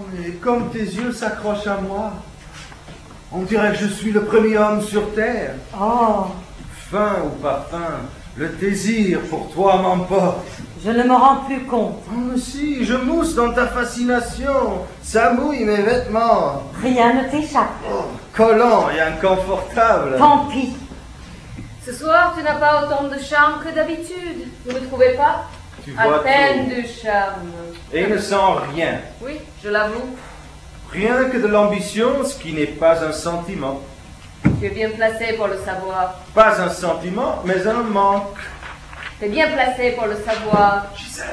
et comme tes yeux s'accrochent à moi, on dirait que je suis le premier homme sur terre. Oh, Fin ou pas fin, le désir pour toi m'emporte. je ne me rends plus compte. Oh, mais si, je mousse dans ta fascination. Ça mouille mes vêtements. Rien ne t'échappe. Oh, collant et inconfortable. Tant pis. Ce soir, tu n'as pas autant de charme que d'habitude. Vous ne trouvez pas? Tu À vois peine tout. de charme. Et ne sens rien. Oui, je l'avoue. Rien que de l'ambition, ce qui n'est pas un sentiment. Tu es bien placé pour le savoir. Pas un sentiment, mais un manque. Tu es bien placé pour le savoir. Gisèle.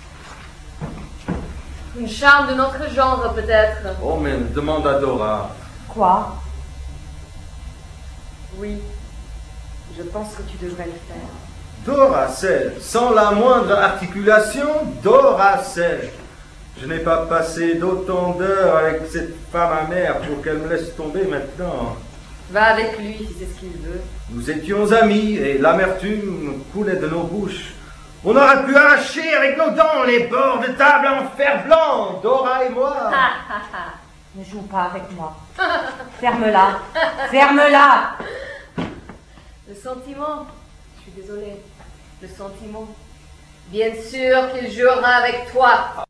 Une charme de notre genre, peut-être. Oh, mais demande à Dora. Quoi? Oui, je pense que tu devrais le faire. Dora sait, sans la moindre articulation, Dora sait. Je n'ai pas passé d'autant d'heures avec cette femme amère pour qu'elle me laisse tomber maintenant. Va avec lui si c'est ce qu'il veut. Nous étions amis et l'amertume coulait de nos bouches. On aurait pu arracher avec nos dents les bords de table en fer blanc, Dora et moi. Ne joue pas avec moi. Ferme-la. Ferme-la. Le sentiment, je suis désolée, le sentiment. Bien sûr qu'il jouera avec toi.